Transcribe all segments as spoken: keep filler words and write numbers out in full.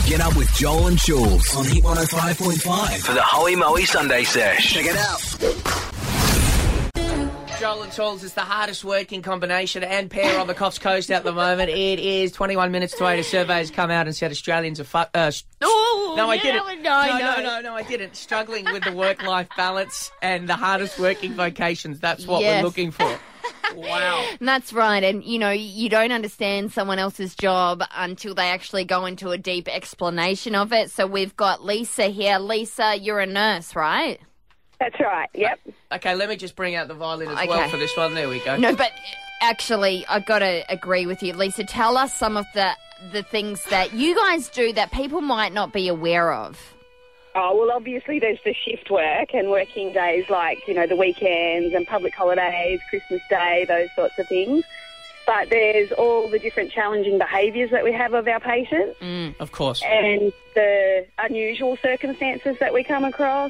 Get up with Joel and Jules on Hit one oh five point five for the Hoey Moey Sunday Sesh. Check it out. Joel and Jules is the hardest working combination and pair on the Coffs Coast at the moment. It is twenty-one minutes to eight. A survey has come out and said Australians are... Fu- uh, sh- Oh, no, I no, didn't. no, no, no. no, no, no, I didn't. Struggling with the work-life balance and the hardest working vocations. That's what Yes. we're looking for. Wow. That's right. And, you know, you don't understand someone else's job until they actually go into a deep explanation of it. So we've got Lisa here. Lisa, you're a nurse, right? That's right, yep. Okay, let me just bring out the violin as Okay. well for this one. There we go. No, but actually, I've got to agree with you. Lisa, tell us some of the, the things that you guys do that people might not be aware of. Oh, well, obviously there's the shift work and working days like, you know, the weekends and public holidays, Christmas Day, those sorts of things. But there's all the different challenging behaviours that we have of our patients Mm, of course. and the unusual circumstances that we come across.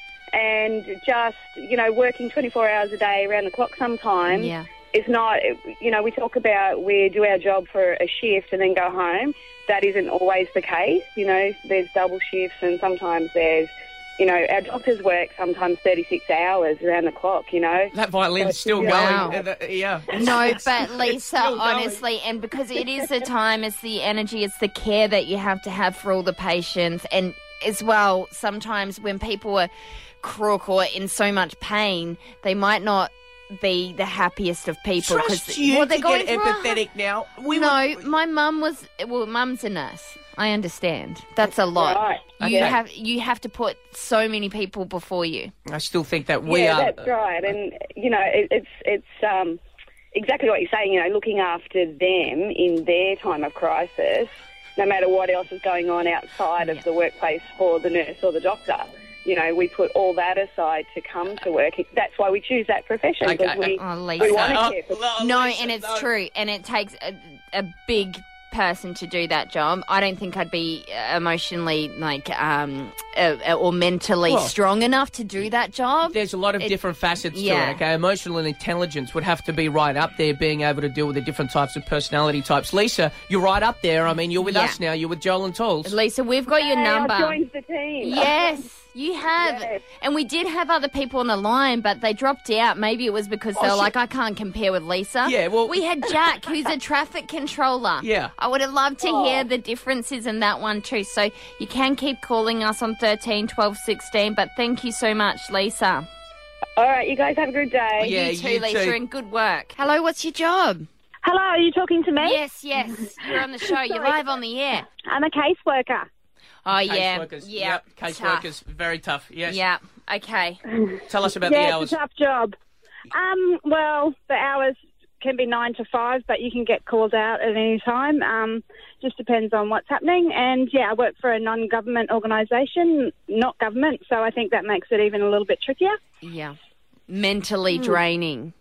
And just, you know, working twenty-four hours a day around the clock sometimes Yeah. is not, you know, we talk about we do our job for a shift and then go home. That isn't always the case. You know, there's double shifts and sometimes there's, you know, our doctors work sometimes thirty-six hours around the clock, you know. That violin's still Wow. going. Uh, the- yeah. No, but Lisa, still going. honestly, and because it is the time, it's the energy, it's the care that you have to have for all the patients. And as well, sometimes when people are crook or in so much pain, they might not be the happiest of people. Trust you well, they're to going get through a- empathetic now. We no, were- my mum was, well, mum's a nurse. I understand. That's a lot. Right. You Okay. have you have to put so many people before you. I still think that we yeah, are... that's right. And, you know, it, it's it's um, exactly what you're saying, you know, looking after them in their time of crisis, no matter what else is going on outside of the workplace for the nurse or the doctor. You know, we put all that aside to come to work. That's why we choose that profession, Okay. because we, Oh, we Lisa. want to Oh, care for no, No, Lisa, and it's no. true, and it takes a, a big person to do that job. I don't think I'd be emotionally, like, um, uh, or mentally Well, strong enough to do that job. There's a lot of It- different facets yeah. to it, okay? Emotional intelligence would have to be right up there, being able to deal with the different types of personality types. Lisa, you're right up there. I mean, you're with Yeah. us now. You're with Joel and Tools. Lisa, we've got your Hey, number. I've joined the team. Yes, you have. Yes. And we did have other people on the line, but they dropped out. Maybe it was because they Oh, were shit. like, I can't compare with Lisa. Yeah, well- We had Jack, who's a traffic controller. Yeah. I would have loved to Oh. hear the differences in that one too. So you can keep calling us on thirteen, twelve, sixteen, but thank you so much, Lisa. All right, you guys have a good day. Yeah, you too, you Lisa, too. and good work. Hello, what's your job? Hello, are you talking to me? Yes, yes. You're on the show. You're live on the air. I'm a caseworker. Oh, yeah. Caseworkers. Yeah. Yep. Caseworkers. Very tough. Yes. Yeah. Okay. Tell us about yeah, the hours. it's a tough job. Um, well, the hours can be nine to five, but you can get called out at any time. Um, just depends on what's happening. And yeah, I work for a non-government organisation, not government, so I think that makes it even a little bit trickier. Yeah. Mentally Hmm. draining.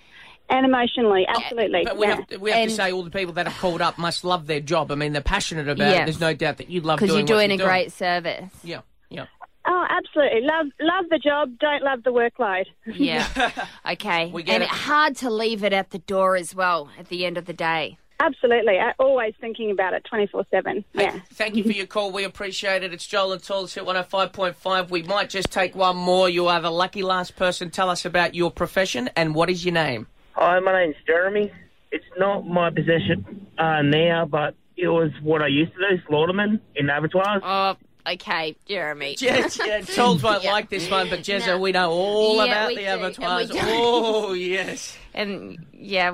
And emotionally, absolutely. But we yeah. have, to, we have And- to say all the people that have called up must love their job. I mean, they're passionate about Yes. it. There's no doubt that you love doing Because you're what doing a you're great service. Yeah, yeah. Oh, absolutely. Love, love the job. Don't love the workload. Yeah. Okay. We get and it. hard to leave it at the door as well at the end of the day. Absolutely. I always thinking about it twenty-four seven. Hey, Yeah. thank you for your call. We appreciate it. It's Joel and Tools at one oh five point five. We might just take one more. You are the lucky last person. Tell us about your profession and what is your name? Hi, my name's Jeremy. It's not my position uh, now, but it was what I used to do, slaughterman in abattoirs. Oh, okay, Jeremy. Jez, yeah, Tools won't Yeah. like this one, but Jezza, No. we know all Yeah, about we the do, and we abattoirs. do. Oh, yes. And, yeah.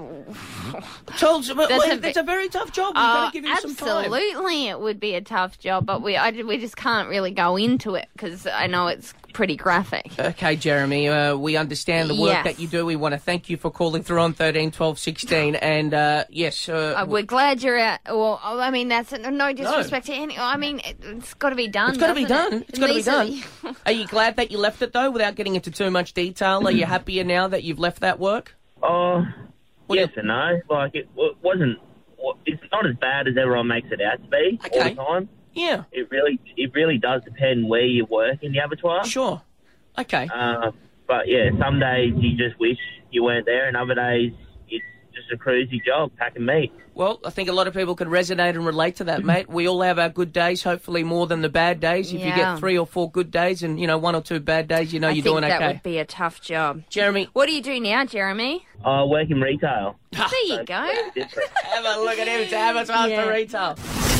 Tools, but That's wait, a it's a very tough job. We've Uh, got to give you some time. absolutely, it would be a tough job, but we I, we just can't really go into it because I know it's pretty graphic. Okay, Jeremy, uh, we understand the work Yes. that you do. We want to thank you for calling through on thirteen, twelve, sixteen. And, uh, yes. Uh, Uh, we're glad you're out. Well, I mean, that's no disrespect to any. I mean, it, it's got to be done. It's got to be doesn't done. it? It's got to be Lisa- done. Are you glad that you left it, though, without getting into too much detail? Are you happier now that you've left that work? Oh, What yes do and no. Like, it w- wasn't, w- it's not as bad as everyone makes it out to be all Okay. the time. Yeah, It really, it really does depend where you work in the abattoir. sure. Okay. Uh, but yeah, some days you just wish you weren't there, and other days it's just a cruisy job, packing meat. Well, I think a lot of people can resonate and relate to that, mate. We all have our good days, hopefully more than the bad days. If Yeah. you get three or four good days and, you know, one or two bad days, you know I you're think doing that okay. would be a tough job. Jeremy, What do you do now, Jeremy? I work in retail. There you go. Different. have a look at him to advertise Yeah. for retail.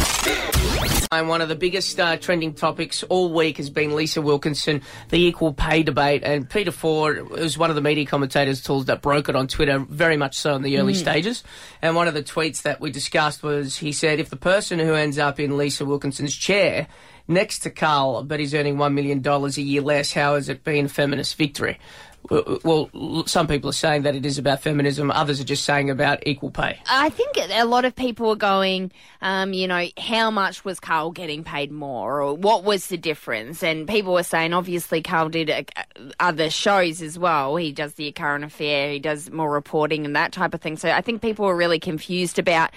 And one of the biggest uh, trending topics all week has been Lisa Wilkinson, the equal pay debate. And Peter Ford was one of the media commentators tools that broke it on Twitter, very much so in the early stages. And one of the tweets that we discussed was, he said, if the person who ends up in Lisa Wilkinson's chair next to Carl, but he's earning one million dollars a year less, how has it been a feminist victory? Well, some people are saying that it is about feminism. Others are just saying about equal pay. I think a lot of people are going, um, you know, how much was Carl getting paid more, or what was the difference? And people were saying, obviously, Carl did uh, other shows as well. He does the current affair, he does more reporting and that type of thing. So I think people were really confused about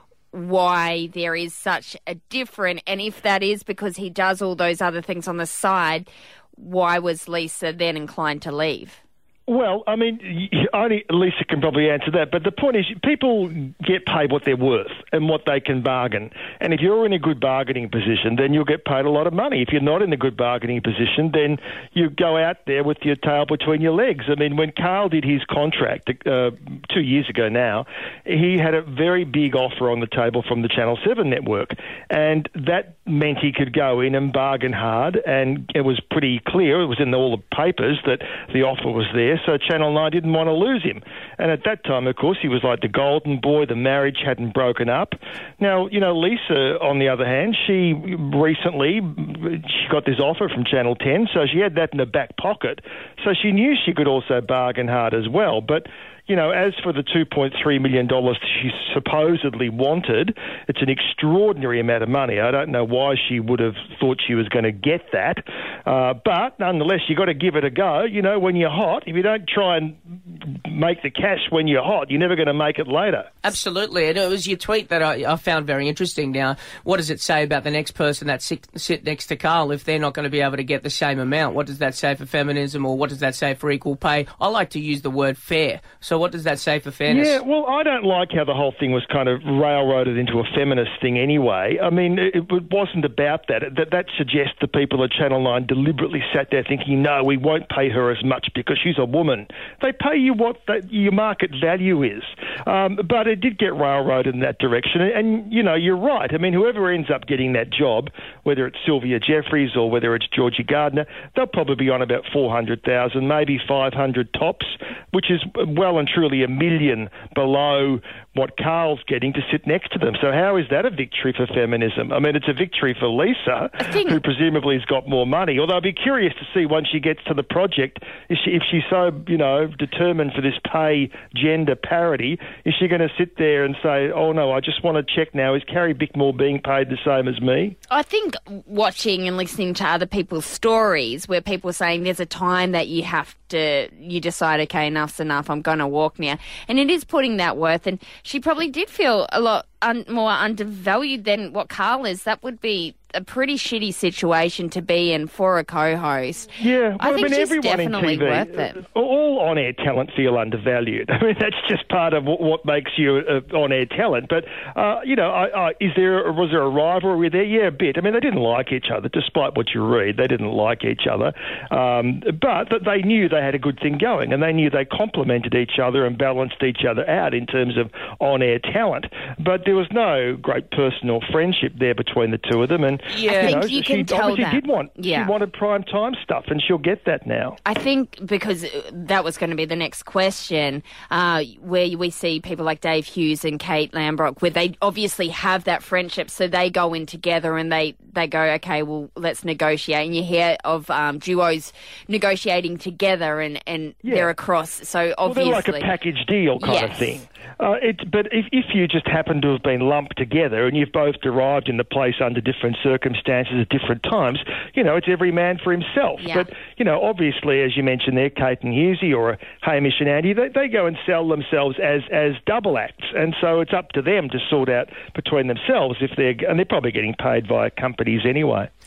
why there is such a difference, and if that is because he does all those other things on the side, why was Lisa then inclined to leave? Well, I mean, y- only Lisa can probably answer that. But the point is, people get paid what they're worth and what they can bargain. And if you're in a good bargaining position, then you'll get paid a lot of money. If you're not in a good bargaining position, then you go out there with your tail between your legs. I mean, when Carl did his contract uh, two years ago now, he had a very big offer on the table from the Channel seven network. And that meant he could go in and bargain hard. And it was pretty clear, it was in all the papers, that the offer was there. So Channel nine didn't want to lose him. And at that time, of course, he was like the golden boy. The marriage hadn't broken up. Now, you know, Lisa, on the other hand, she recently, she got this offer from Channel ten, so she had that in her back pocket. So she knew she could also bargain hard as well. But you know, as for the two point three million dollars she supposedly wanted, it's an extraordinary amount of money. I don't know why she would have thought she was going to get that. Uh, but nonetheless, you've got to give it a go. You know, when you're hot, if you don't try and make the cash when you're hot, you're never going to make it later. Absolutely. And it was your tweet that I, I found very interesting. Now, what does it say about the next person that sit, sit next to Carl if they're not going to be able to get the same amount? What does that say for feminism, or what does that say for equal pay? I like to use the word fair. So what does that say for fairness? Yeah, well, I don't like how the whole thing was kind of railroaded into a feminist thing anyway. I mean, it, it wasn't about that. That, that suggests the people at Channel nine deliberately sat there thinking, no, we won't pay her as much because she's a woman. They pay you what the, your market value is. Um, but it did get railroaded in that direction. And, and, you know, you're right. I mean, whoever ends up getting that job, whether it's Sylvia Jeffreys or whether it's Georgie Gardner, they'll probably be on about four hundred thousand, maybe five hundred tops, which is well and truly a million below what Carl's getting to sit next to them. So how is that a victory for feminism? I mean, it's a victory for Lisa, think... who presumably has got more money. Although I'd be curious to see once she gets to the project, if, she, if she's so, you know, determined for this pay gender parity, is she going to sit there and say, oh, no, I just want to check now, is Carrie Bickmore being paid the same as me? I think watching and listening to other people's stories where people are saying there's a time that you have to, you decide, okay, enough's enough, I'm going to walk now. And it is putting that worth. And she probably did feel a lot un- more undervalued than what Carl is. That would be a pretty shitty situation to be in for a co-host. Yeah, well, I think I mean, she's everyone definitely in T V, worth it. all on-air talent feel undervalued. I mean, that's just part of what, what makes you uh, on-air talent. But, uh, you know, I, I, is there was there a rivalry there? Yeah, a bit. I mean, they didn't like each other, despite what you read. They didn't like each other. Um, but they knew they had a good thing going, and they knew they complemented each other and balanced each other out in terms of on-air talent. But there was no great personal friendship there between the two of them. And, Yeah. I think you know, you she can tell obviously that. did want, Yeah. she wanted prime time stuff, and she'll get that now. I think because that was going to be the next question, uh, where we see people like Dave Hughes and Kate Lambrock, where they obviously have that friendship, so they go in together and they, they go, okay, well, let's negotiate. And you hear of um, duos negotiating together and, and Yeah. they're across, so obviously... Well, they're like a package deal kind Yes. of thing. Uh, it, but if, if you just happen to have been lumped together and you've both arrived in the place under different circumstances at different times, you know, it's every man for himself. Yeah. But, you know, obviously, as you mentioned there, Kate and Hughesy or Hamish and Andy, they, they go and sell themselves as, as double acts. And so it's up to them to sort out between themselves if they're, and they're probably getting paid by companies anyway.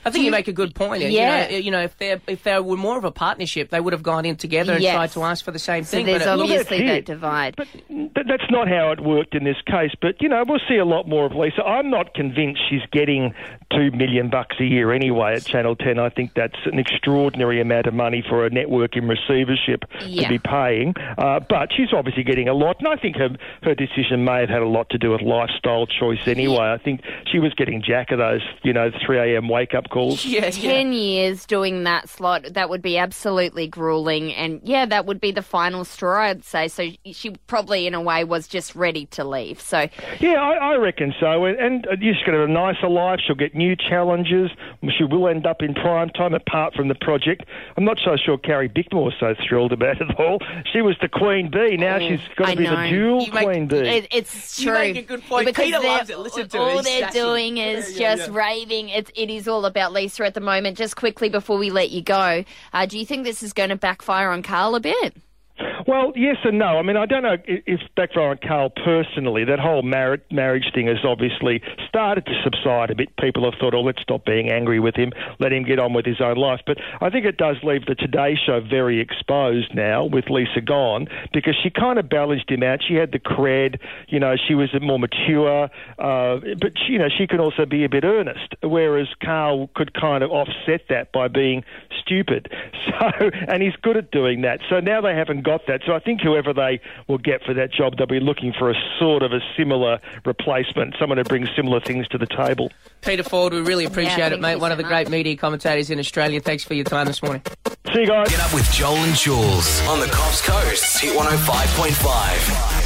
I think you make a good point. Yeah. You know, you know if they if they were more of a partnership, they would have gone in together and Yes. tried to ask for the same So thing. there's but it- obviously Well, that that's it. divide. But, but that's not how it worked in this case. But, you know, we'll see a lot more of Lisa. I'm not convinced she's getting two million bucks a year anyway at Channel ten. I think that's an extraordinary amount of money for a network in receivership Yeah. to be paying. Uh, but she's obviously getting a lot. And I think her, her decision may have had a lot to do with lifestyle choice anyway. I think she was getting jack of those, you know, three a.m. wake-up calls. yeah, yeah. Ten years doing that slot, that would be absolutely grueling. And, yeah, that would be the final straw, I'd say. So she probably, in a way, was just ready to leave. So, Yeah, I, I reckon so. And, and uh, she's got a nicer life. She'll get new challenges. She will end up in prime time apart from the project. I'm not so sure Carrie Bickmore's so thrilled about it all. She was the Queen Bee. Now she's got I to be know. the dual You make- Queen Bee. It, it's You true. make a good point. Because Peter they're- loves it. Listen to all it. He's they're sassy. doing is Yeah, yeah, just yeah. raving. It, it is all about Lisa at the moment. Just quickly before we let you go, uh, do you think this is going to backfire on Carl a bit? Well, yes and no. I mean, I don't know if if backfire on Carl personally. That whole mar- marriage thing has obviously started to subside a bit. People have thought, oh, let's stop being angry with him, let him get on with his own life. But I think it does leave the Today Show very exposed now with Lisa gone, because she kind of balanced him out. She had the cred, you know, she was more mature, uh, but, she, you know, she could also be a bit earnest, whereas Carl could kind of offset that by being stupid. So, and he's good at doing that. So now they haven't got that. So I think whoever they will get for that job, they'll be looking for a sort of a similar replacement, someone who brings similar things to the table. Peter Ford, we really appreciate Yeah, it, thank mate. you One so of the much. great media commentators in Australia. Thanks for your time this morning. See you guys. Get up with Joel and Jules on the Coffs Coast. Hit one oh five point five.